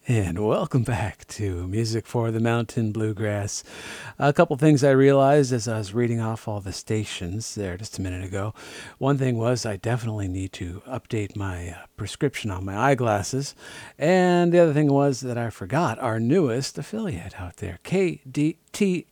And welcome back to Music for the Mountain Bluegrass. A couple things I realized as I was reading off all the stations there just a minute ago. One thing was I definitely need to update my prescription on my eyeglasses. And the other thing was that I forgot our newest affiliate out there, KTGY.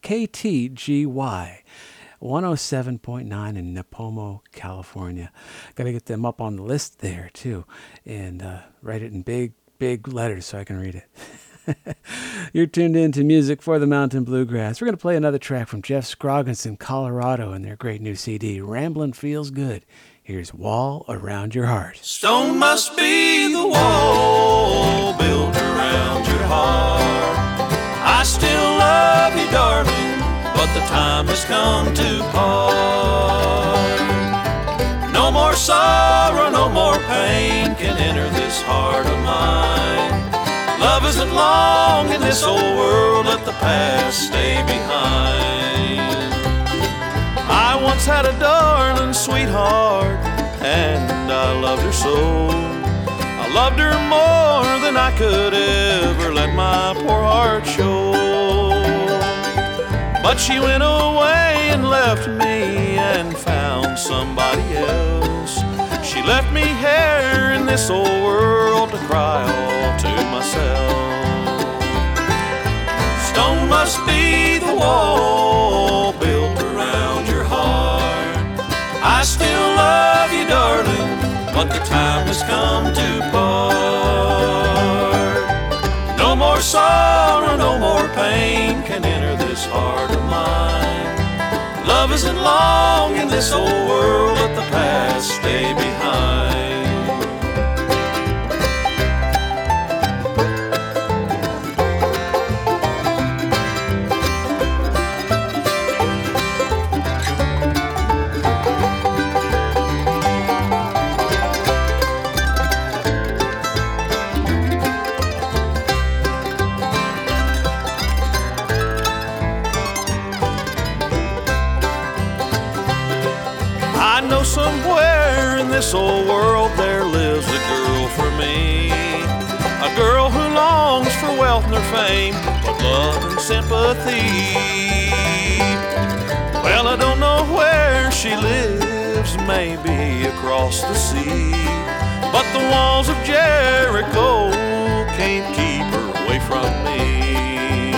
107.9 in Nipomo, California. Got to get them up on the list there, too, and write it in big letters so I can read it. You're tuned in to Music for the Mountain Bluegrass. We're going to play another track from Jeff Scroggins in Colorado and their great new CD, Ramblin' Feels Good. Here's Wall Around Your Heart. Stone must be the wall built around your heart. I still love you, darling, but the time has come to part. No more sorrow, no more pain can enter this heart of mine. Love isn't long in this old world, let the past stay behind. I once had a darling sweetheart, and I loved her so. I loved her more than I could ever let my poor heart show. But she went away and left me and found somebody else. She left me here in this old world to cry all to myself. Stone must be the wall built around your heart. I still love you, darling, but the time has come to part. No more sorrow, no more pain can enter this heart of mine. Love isn't long in this old world, let the past stay behind. Somewhere in this old world there lives a girl for me, a girl who longs for wealth nor fame, but love and sympathy. Well, I don't know where she lives, maybe across the sea, but the walls of Jericho can't keep her away from me.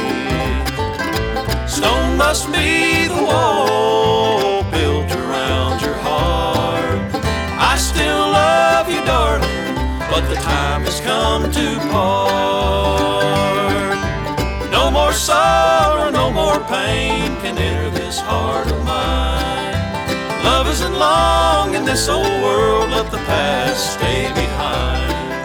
Stone must be the wall built around your heart. I still love you, darling, but the time has come to part. No more sorrow, no more pain can enter this heart of mine. Love isn't long in this old world, let the past stay behind.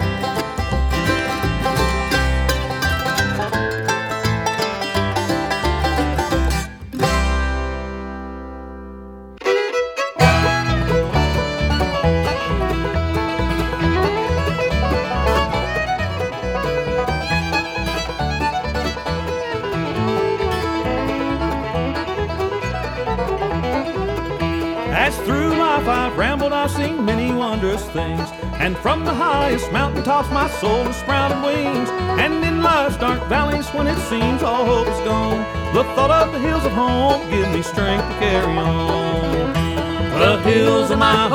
I've rambled, I've seen many wondrous things, and from the highest mountaintops my soul has sprouted wings. And in life's dark valleys, when it seems all hope is gone, the thought of the hills of home give me strength to carry on. The hills of my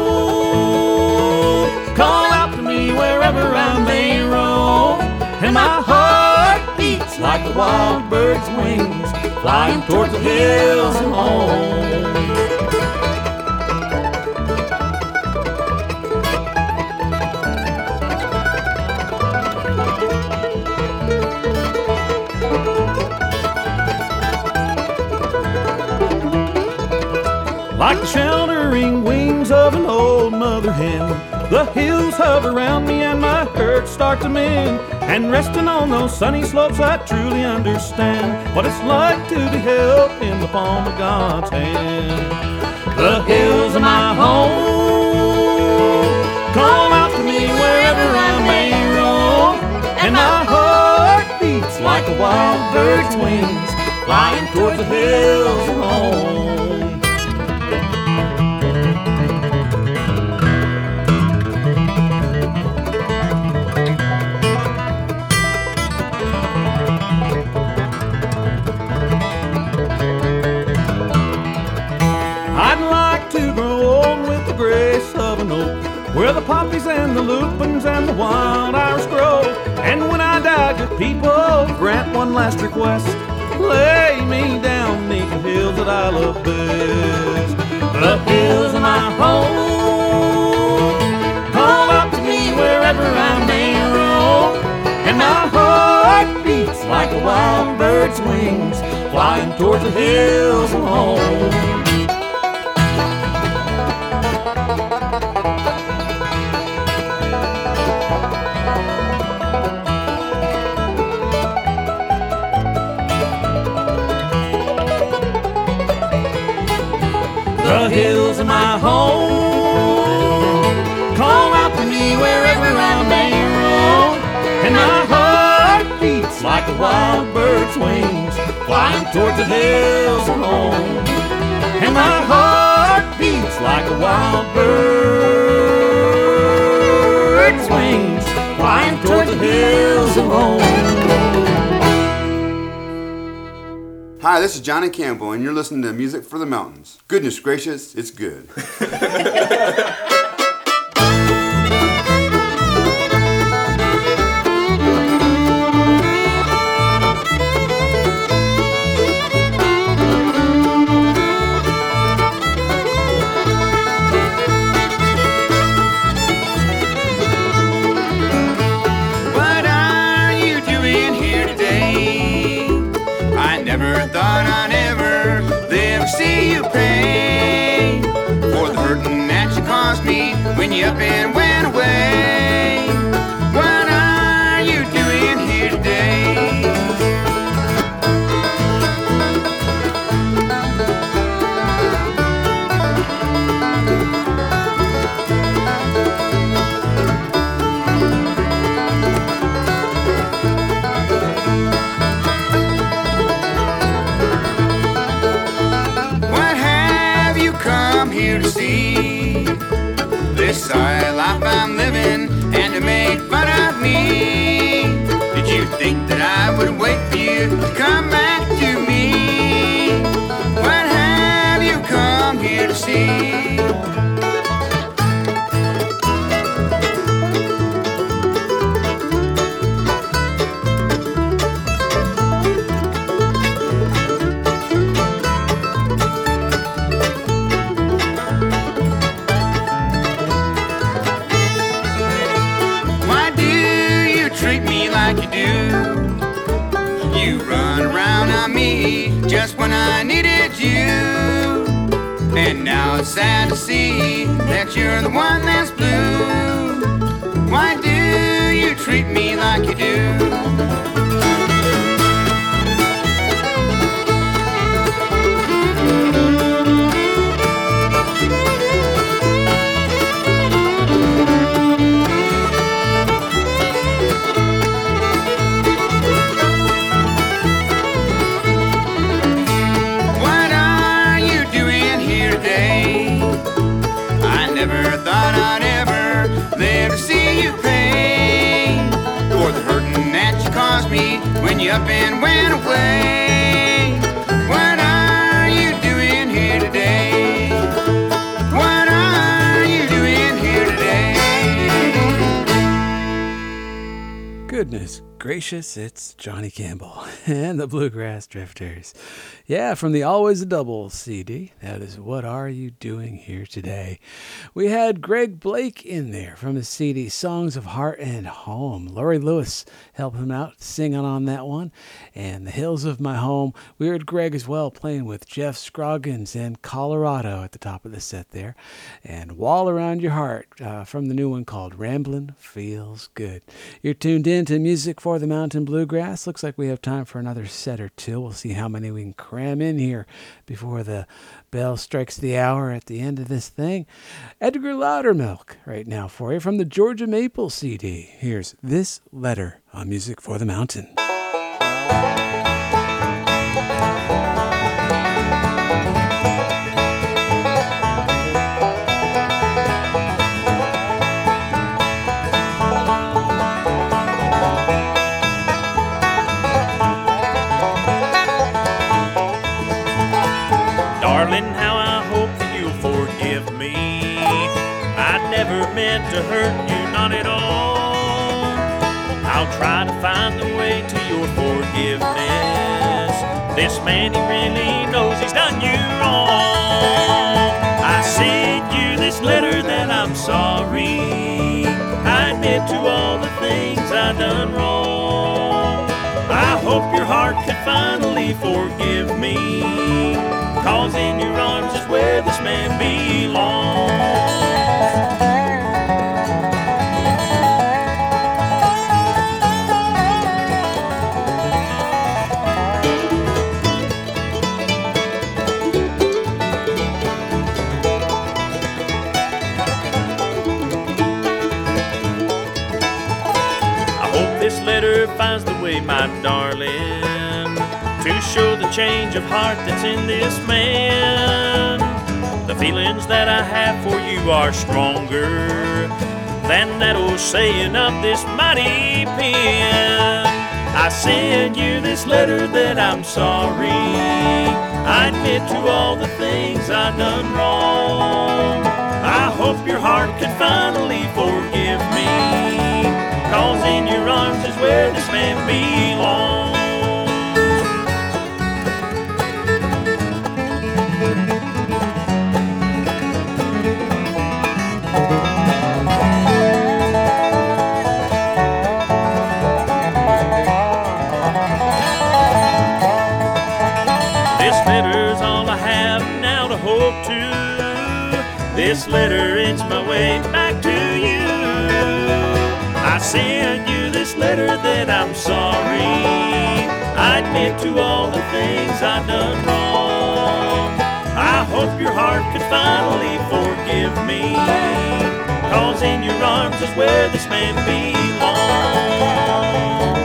home call out to me wherever I may roam, and my heart beats like a wild bird's wings, flying towards the hills of home. Like the sheltering wings of an old mother hen, the hills hover around me and my hurts start to mend. And resting on those sunny slopes I truly understand what it's like to be held in the palm of God's hand. The hills of my home call out to me wherever I may roam, and my heart beats like a wild bird's wings, flying towards the hills of home. poppies and the lupins and the wild iris grow. And when I die, good people, grant one last request. Lay me down beneath the hills that I love best. The hills of my home call out to me wherever I may roam. And my heart beats like a wild bird's wings, flying towards the hills of home. The hills of my home call out to me wherever I may roam. And my heart beats like a wild bird's wings, flying towards the hills of home. And my heart beats like a wild bird's wings, flying towards the hills of home. Hi, this is Johnny Campbell, and you're listening to Music for the Mountains. Goodness gracious, it's good. What are you doing here today? I never thought I'd ever live to see you pay for the hurting that you caused me when you up and went away. What are you doing here today? What have you come here to see? This sorry life I'm living and to make fun of me. Did you think that I would wait for you to come back to me? What have you come here to see? Why do you treat me like you do? You run around on me just when I needed you. And now it's sad to see that you're the one that's blue. Why do you treat me like you do? What are you doing here today? I never thought I'd ever live to see you pay for the hurting that you caused me when you up and went away. What are you doing here today? What are you doing here today? Goodness gracious, it's Johnny Campbell and the Bluegrass Drifters. Yeah, from the Always a Double CD. That is What Are You Doing Here Today? We had Greg Blake in there from his CD Songs of Heart and Home. Laurie Lewis helped him out singing on that one. And The Hills of My Home. We heard Greg as well playing with Jeff Scroggins and Colorado at the top of the set there. And Wall Around Your Heart from the new one called Ramblin' Feels Good. You're tuned in to Music for the Mountain Bluegrass. Looks like we have time for another set or two. We'll see how many we can cram in here before the bell strikes the hour at the end of this thing. Edgar Loudermilk right now for you from the Georgia Maple CD. Here's This Letter on Music for the Mountain. Darling, how I hope that you'll forgive me. I never meant meant to hurt you, not at all. I'll try to find the way to your forgiveness. This man, he really knows he's done you wrong. I sent you this letter that I'm sorry. I admit to all the things I done wrong. I hope your heart can finally forgive me, 'cause in your arms is where this man belongs. This letter finds the way, my darling, to show the change of heart that's in this man. The feelings that I have for you are stronger than that old saying of this mighty pen. I send you this letter that I'm sorry. I admit to all the things I've done wrong. I hope your heart can finally forgive me, 'cause in your arms is where this man belongs. This letter's all I have now to hope to. This letter ends my way back to you. I send you this letter that I'm sorry. I admit to all the things I've done wrong. I hope your heart could finally forgive me, 'cause in your arms is where this man belongs.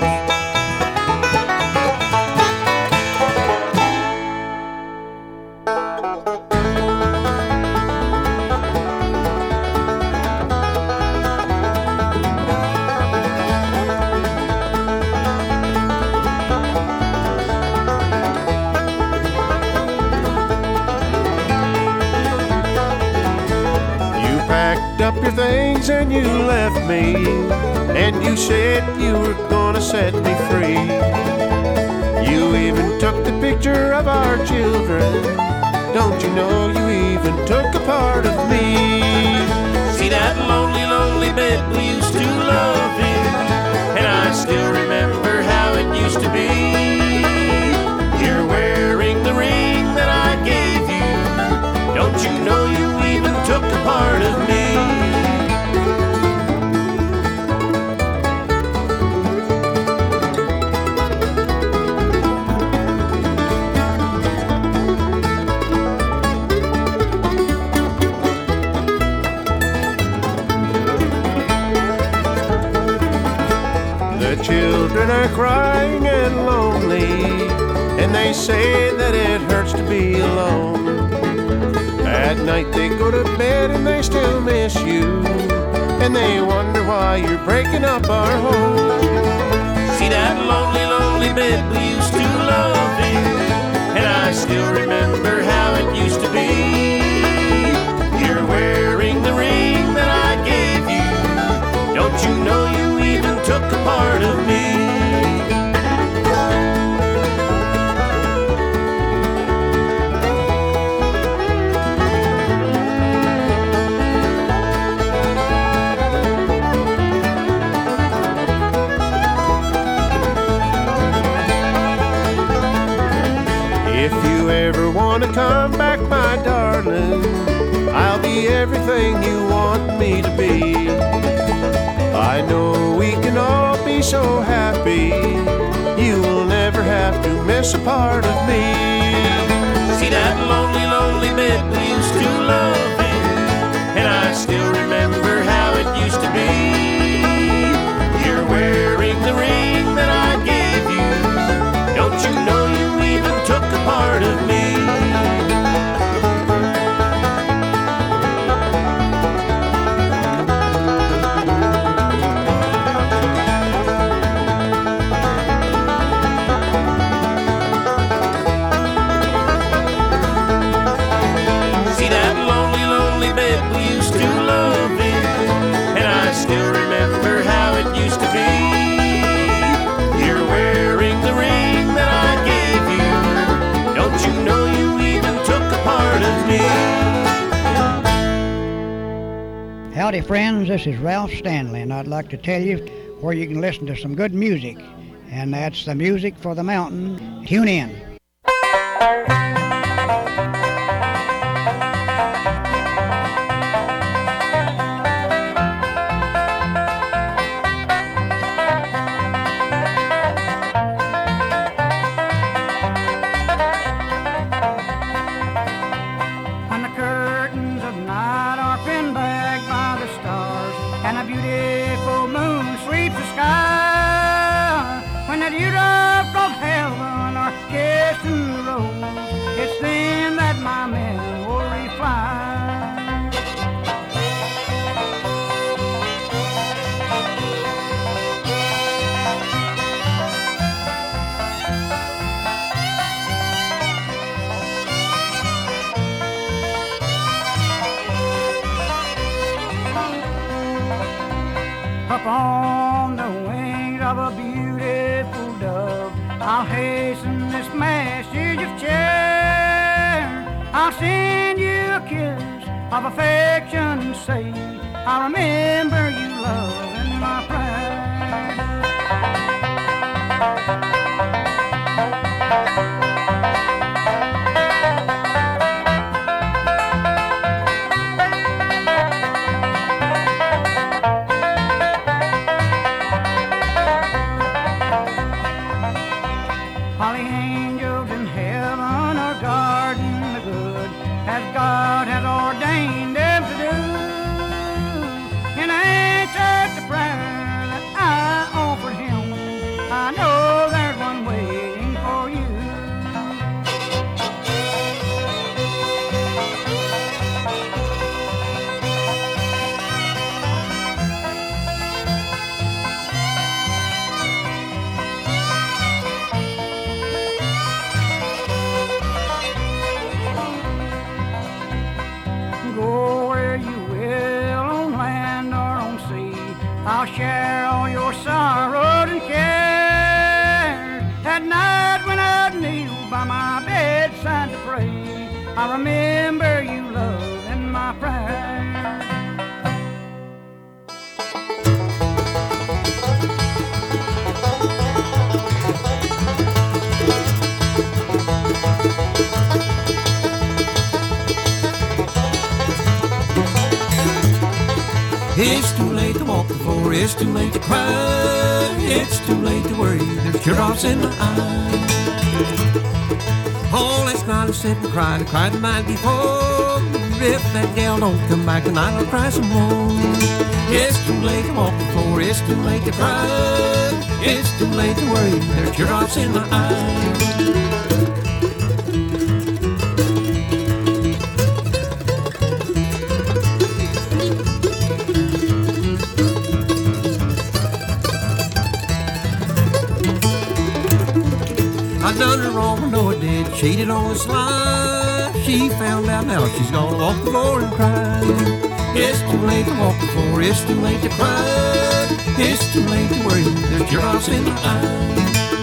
Up your things and you left me, and you said you were gonna set me free. You even took the picture of our children. Don't you know you even took a part of me? See that lonely, lonely bed we used to love in, and I still remember how it used to be. You're wearing the ring that I gave you. Don't you know you even took a part of me? The children are crying and lonely, and they say that it hurts to be alone. At night they go to bed and they still miss you, and they wonder why you're breaking up our home. See that lonely, lonely bed we used to love in, and I still remember how it used to be. You're wearing the ring that I gave you. Don't you know you even took a part of me? If you ever want to come back, my darling, I'll be everything you want me to be. I know we can all be so happy. You will never have to miss a part of me. See that lonely, lonely bed we used to love in, and I still remember how it used to be. You're wearing the ring that I gave you. Don't you know you even took a part of me? See that lonely, lonely bed we used to love. Howdy friends, this is Ralph Stanley, and I'd like to tell you where you can listen to some good music, and that's the Music for the Mountain. Tune in. When the curtains of night are pinned back by the stars and a beautiful moon sweeps the sky, when the dewdrops of heaven are kissing the rose, it's then that my memory flies. Upon the wings of a beautiful dove, I'll hasten this message of cheer. I'll send you a kiss of affection and say, I remember you, love, in my prayer. While the angels in heaven are guarding the good, as God has ordained them to do. In answer to prayer that I offered Him, I know there's one waiting for you. Go where you will, on land or on sea, I'll share all your sorrows and cares. At night when I'd kneel by my bedside to pray, I remember you, love, in my prayer. It's too late to walk the floor, it's too late to cry, it's too late to worry, there's teardrops in my eyes. Oh, last night I sat and cried, I cried the night before. If that gal don't come back tonight, I'll cry some more. It's too late to walk the floor, it's too late to cry, it's too late to worry, there's teardrops in my eyes. I done her wrong, I know I did. Cheated on this lie. She found out now she's gonna walk the floor and cry. It's too late to walk the floor, it's too late to cry, it's too late to worry, there's teardrops in my eyes.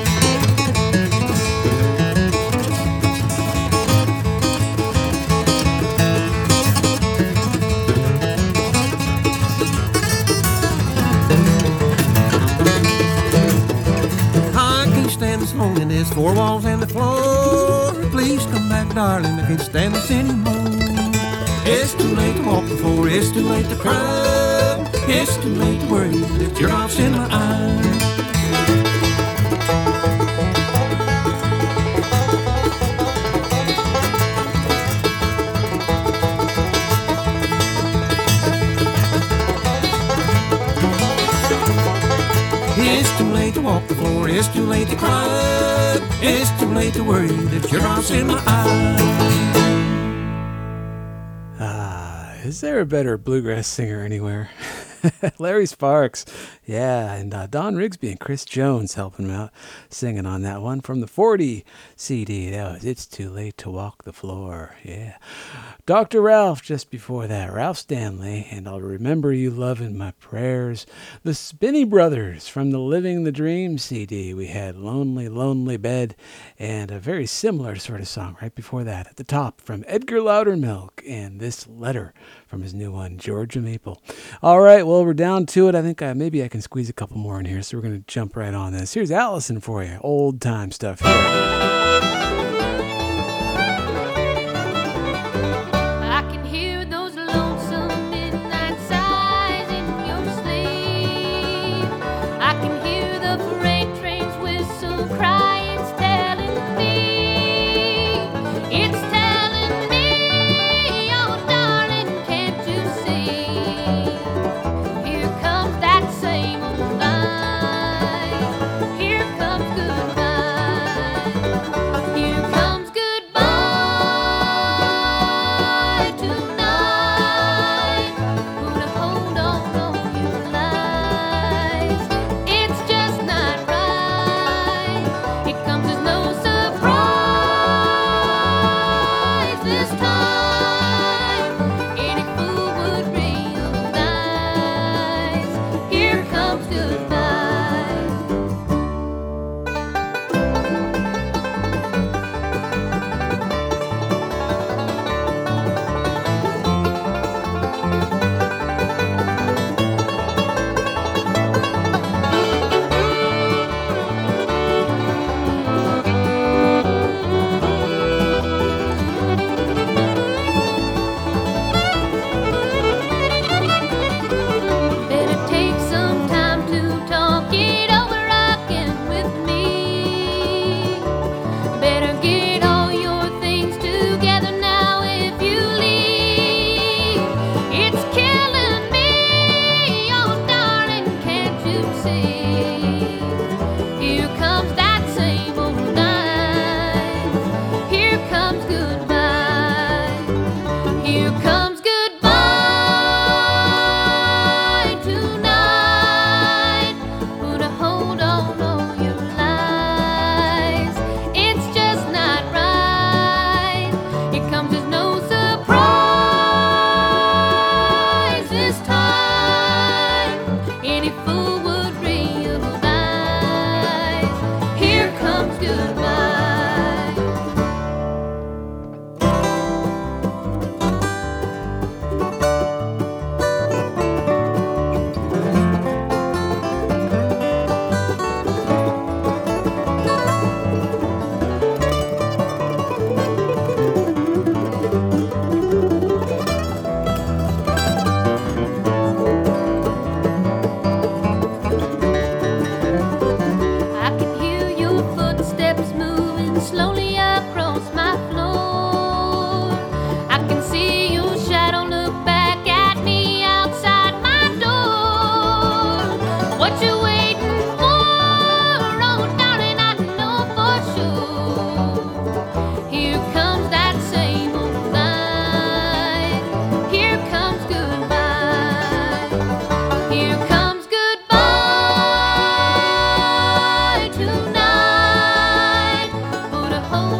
Loneliness, four walls and the floor. Please come back, darling, I can't stand this anymore. It's too late to walk the floor, it's too late to cry, it's too late to worry, there's teardrops in my eyes. It's too late to walk the floor, it's too late to cry, it's too late to worry, there's teardrops in my eyes. Is there a better bluegrass singer anywhere? Larry Sparks. Yeah, and Don Rigsby and Chris Jones helping him out singing on that one from the 40 CD. That was It's Too Late to Walk the Floor. Yeah. Dr. Ralph just before that. Ralph Stanley and I'll Remember You Love in My Prayers. The Spinney Brothers from the Living the Dream CD. We had Lonely, Lonely Bed and a very similar sort of song right before that. At the top from Edgar Loudermilk and This Letter from his new one, Georgia Maple. All right, well, we're down to it. I think maybe I can squeeze a couple more in here, so we're going to jump right on this. Here's Allison for you. Old time stuff here. I can hear those lonesome midnight sighs in your sleep. I can hear the freight train's whistle cry. It's telling me, it's telling me, oh darling, can't you see? Here comes that same old line. Here comes goodbye. Here comes goodbye tonight. Put a hold on all your lies. It's just not right. It comes as no surprise this time. Any fool would realize. Here comes goodbye. Better take some time to talk it over again with me. Better get all your things together now if you leave. It's killing me, oh darling, can't you see? Here comes that same old line. Here comes goodbye. Here comes goodbye tonight. Put a hold on all your lies. It's just not right. It comes as no surprise this time. Any fool would realize. Here comes goodbye. I can hear your footsteps moving slowly across my floor. I can see your shadow look back at me outside my door. What you waiting for? Oh, darling, I know for sure. Here comes that same old line. Here comes goodbye. Here comes goodbye tonight. Put a hold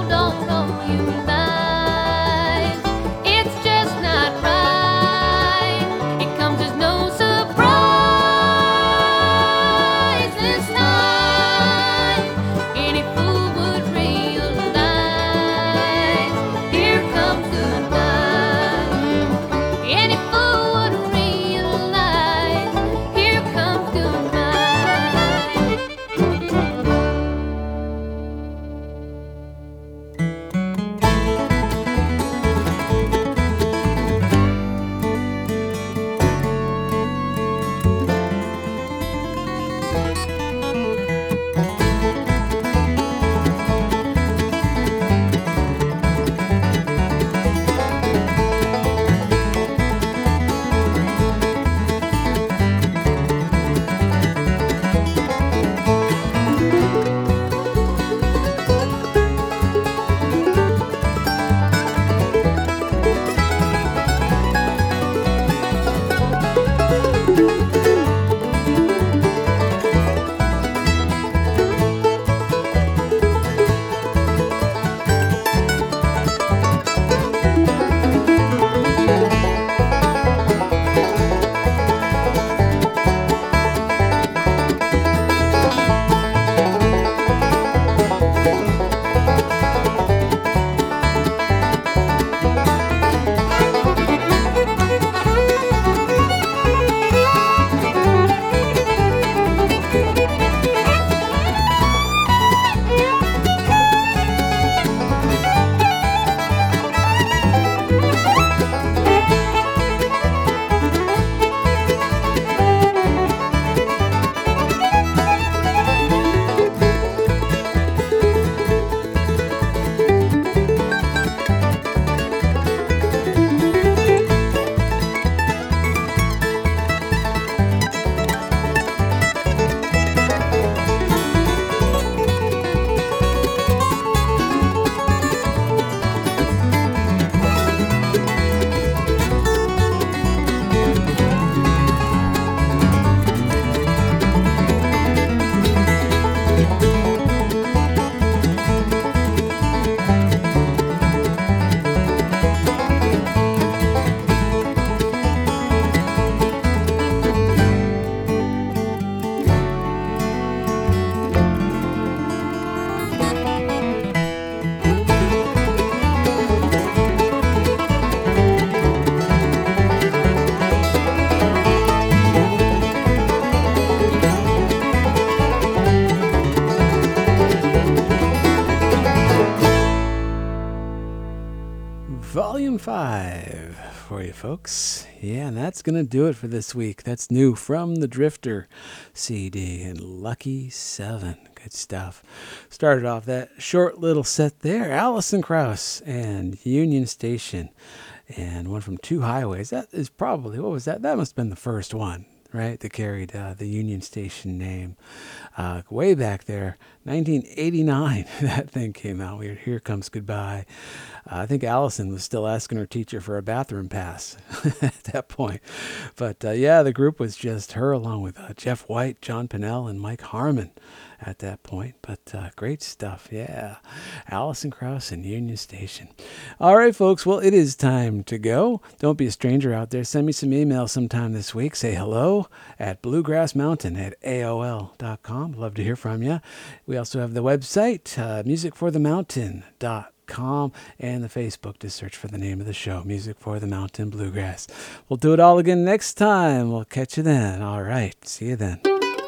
Volume 5 for you folks. Yeah, and that's going to do it for this week. That's new from the Drifter CD and Lucky 7. Good stuff. Started off that short little set there, Alison Krauss and Union Station. And one from Two Highways. That is probably, what was that? That must have been the first one, right? That carried the Union Station name. Way back there, 1989, that thing came out. We heard Here Comes Goodbye. I think Allison was still asking her teacher for a bathroom pass at that point. But yeah, the group was just her along with Jeff White, John Pennell, and Mike Harmon at that point. But great stuff, yeah. Alison Krauss and Union Station. All right, folks, well, it is time to go. Don't be a stranger out there. Send me some email sometime this week. Say hello at bluegrassmountain@aol.com. Love to hear from you. We also have the website, musicforthemountain.com. And the Facebook, to search for the name of the show, Music for the Mountain Bluegrass. We'll do it all again next time. We'll catch you then. All right. See you then.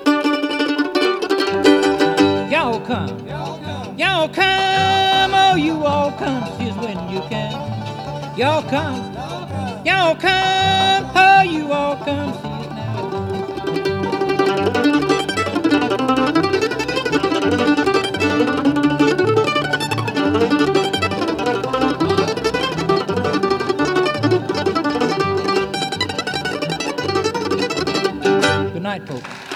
Y'all come. Y'all come. Oh, you all come. Here's when you can. Y'all come. Y'all come. Oh, you all come. Good night, folks.